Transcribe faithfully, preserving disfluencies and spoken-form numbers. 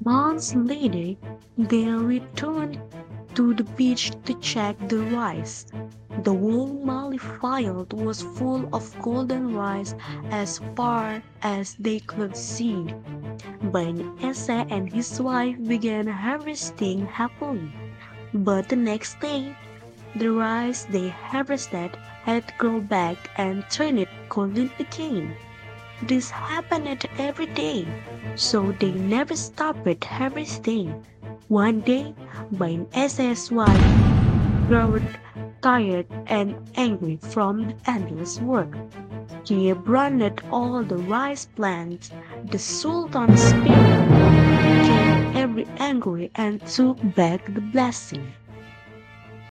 Months later, they returned to the beach to check the rice. The whole Mali field was full of golden rice as far as they could see. Ben Essa and his wife began harvesting happily. But the next day, the rice they harvested had grown back and turned golden again. This happened every day, so they never stopped harvesting. One day, Ben Esse's wife grew tired and angry from the endless work. He branded all the rice plants. The Sultan's spirit became very angry and took back the blessing.